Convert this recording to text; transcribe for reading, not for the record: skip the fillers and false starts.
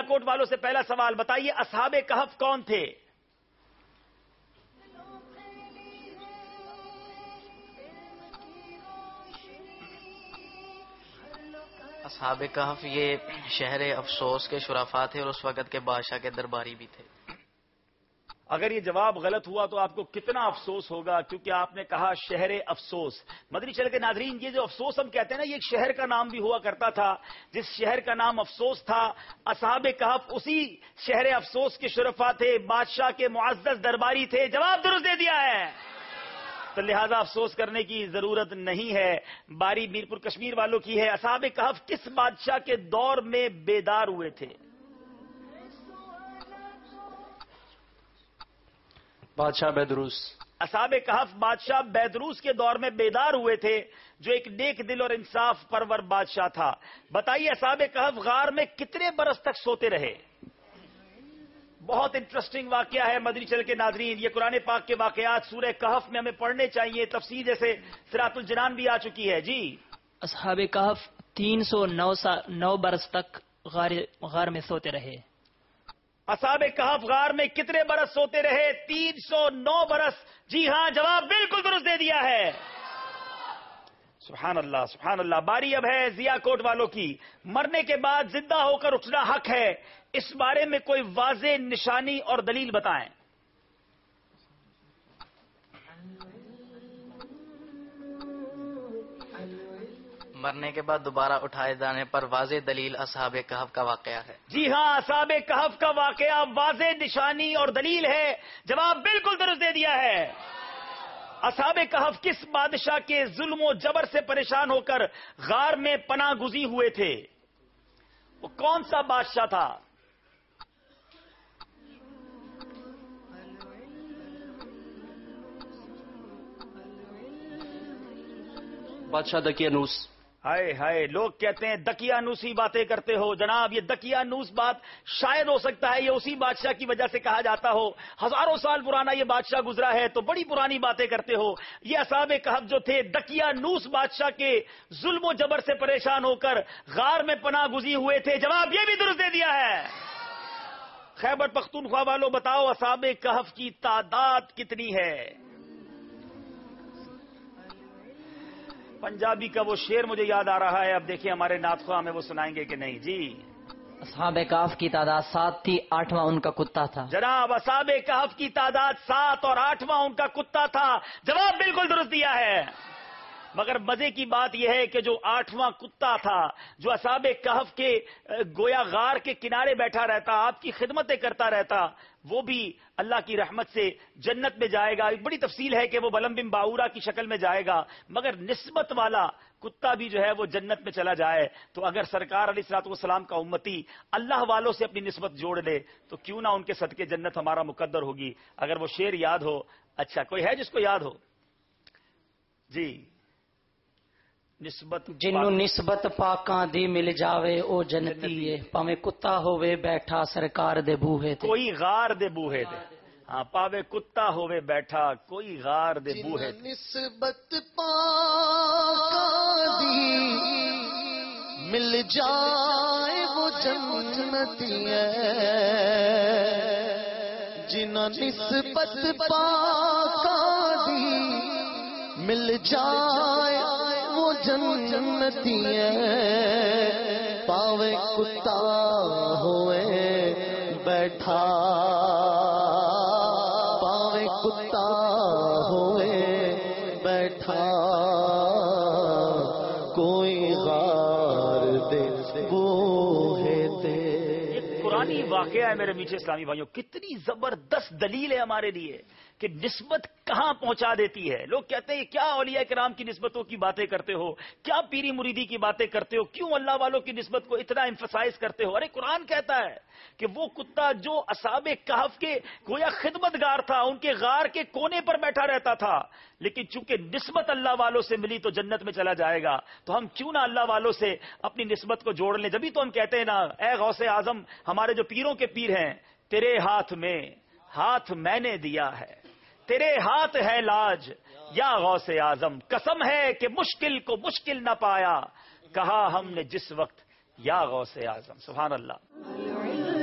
کوٹ والوں سے پہلا سوال بتائیے، اصحاب کہف کون تھے؟ اصحاب کہف یہ شہر افسوس کے شرفاء تھے اور اس وقت کے بادشاہ کے درباری بھی تھے۔ اگر یہ جواب غلط ہوا تو آپ کو کتنا افسوس ہوگا، کیونکہ آپ نے کہا شہر افسوس۔ مدنی چینل کے ناظرین، یہ جو افسوس ہم کہتے ہیں نا، یہ ایک شہر کا نام بھی ہوا کرتا تھا، جس شہر کا نام افسوس تھا۔ اصحاب کہف اسی شہر افسوس کے شرفاء تھے، بادشاہ کے معزز درباری تھے۔ جواب درست دے دیا ہے، تو لہذا افسوس کرنے کی ضرورت نہیں ہے۔ باری میرپور کشمیر والوں کی ہے، اصحاب کہف کس بادشاہ کے دور میں بیدار ہوئے تھے؟ بادشاہ بیدروس۔ اصحاب کہف بادشاہ بیدروس کے دور میں بیدار ہوئے تھے، جو ایک نیک دل اور انصاف پرور بادشاہ تھا۔ بتائیے اصحاب کہف غار میں کتنے برس تک سوتے رہے؟ بہت انٹرسٹنگ واقعہ ہے مدنی چینل کے ناظرین، یہ قرآن پاک کے واقعات سورہ کہف میں ہمیں پڑھنے چاہیے، تفسیر جیسے صراط الجنان بھی آ چکی ہے۔ جی، اصحاب کہف 309 برس تک غار میں سوتے رہے۔ اصحاب کہف غار میں کتنے برس سوتے رہے؟ 309 برس۔ جی ہاں، جواب بالکل درست دے دیا ہے۔ سبحان اللہ، سبحان اللہ۔ باری اب ہے ضیا کوٹ والوں کی، مرنے کے بعد زندہ ہو کر اٹھنا حق ہے، اس بارے میں کوئی واضح نشانی اور دلیل بتائیں۔ مرنے کے بعد دوبارہ اٹھائے جانے پر واضح دلیل اصحاب کہف کا واقعہ ہے۔ جی ہاں، اصحاب کہف کا واقعہ واضح نشانی اور دلیل ہے، جواب بالکل درست دے دیا ہے۔ اصحاب کہف کس بادشاہ کے ظلم و جبر سے پریشان ہو کر غار میں پناہ گزین ہوئے تھے؟ وہ کون سا بادشاہ تھا؟ بادشاہ دقیانوس۔ ہائے ہائے، لوگ کہتے ہیں دقیانوسی باتیں کرتے ہو۔ جناب، یہ دقیانوس بات شاید ہو سکتا ہے یہ اسی بادشاہ کی وجہ سے کہا جاتا ہو، ہزاروں سال پرانا یہ بادشاہ گزرا ہے، تو بڑی پرانی باتیں کرتے ہو۔ یہ اصحاب کہف جو تھے دقیانوس بادشاہ کے ظلم و جبر سے پریشان ہو کر غار میں پناہ گزین ہوئے تھے۔ جواب یہ بھی درست دے دیا ہے۔ خیبر پختونخوا والوں بتاؤ، اصحاب کہف کی تعداد کتنی ہے؟ پنجابی کا وہ شعر مجھے یاد آ رہا ہے، اب دیکھیں ہمارے نعت خواہ ہمیں وہ سنائیں گے کہ نہیں۔ جی، اصحاب کہف کی تعداد 7 تھی، 8واں ان کا کتا تھا۔ جناب، اصحاب کہف کی تعداد 7 اور 8واں ان کا کتا تھا۔ جواب بالکل درست دیا ہے، مگر مزے کی بات یہ ہے کہ جو 8واں کتا تھا، جو اصحاب کہف کے گویا غار کے کنارے بیٹھا رہتا، آپ کی خدمتیں کرتا رہتا، وہ بھی اللہ کی رحمت سے جنت میں جائے گا۔ ایک بڑی تفصیل ہے کہ وہ بلم بن باورا کی شکل میں جائے گا، مگر نسبت والا کتا بھی جو ہے وہ جنت میں چلا جائے، تو اگر سرکار علیہ الصلوۃ والسلام کا امتی اللہ والوں سے اپنی نسبت جوڑ لے تو کیوں نہ ان کے صدقے جنت ہمارا مقدر ہوگی۔ اگر وہ شعر یاد ہو، اچھا کوئی ہے جس کو یاد ہو؟ جی، نسبت جنوں نسبت پاکاں دی مل جاوے او جنتی ہے، پاویں کتا ہووے بیٹھا سرکار دے بوہے تے، کوئی غار دے بوہے تے۔ ہاں، پاوے کتا ہووے بیٹھا کوئی غار دے بوہے تے۔ نسبت پاکاں دی مل جائے وہ جنتی ہے، جنہاں نسبت پاکاں دی مل جائے وہ جنتی ہے، پاوے کتا ہوئے بیٹھا، پاوے کتا ہوئے بیٹھا، کوئی غار دے بوہے دے۔ یہ پرانی واقعہ ہے میرے میٹھے اسلامی بھائیوں، کتنی زبردست دلیل ہے ہمارے لیے کہ نسبت کہاں پہنچا دیتی ہے۔ لوگ کہتے ہیں کیا اولیاء کرام کی نسبتوں کی باتیں کرتے ہو، کیا پیری مریدی کی باتیں کرتے ہو، کیوں اللہ والوں کی نسبت کو اتنا ایمفسائز کرتے ہو؟ ارے قرآن کہتا ہے کہ وہ کتا جو اصحاب کہف کے گویا خدمتگار تھا، ان کے غار کے کونے پر بیٹھا رہتا تھا، لیکن چونکہ نسبت اللہ والوں سے ملی تو جنت میں چلا جائے گا، تو ہم کیوں نہ اللہ والوں سے اپنی نسبت کو جوڑ لیں۔ جبھی تو ہم کہتے ہیں نا، اے غوث اعظم، ہمارے جو پیروں کے پیر ہیں، تیرے ہاتھ میں ہاتھ میں نے دیا ہے، تیرے ہاتھ ہے لاج یا غوث اعظم، قسم ہے کہ مشکل کو مشکل نہ پایا، کہا ہم نے جس وقت یا غوث اعظم. سبحان اللہ.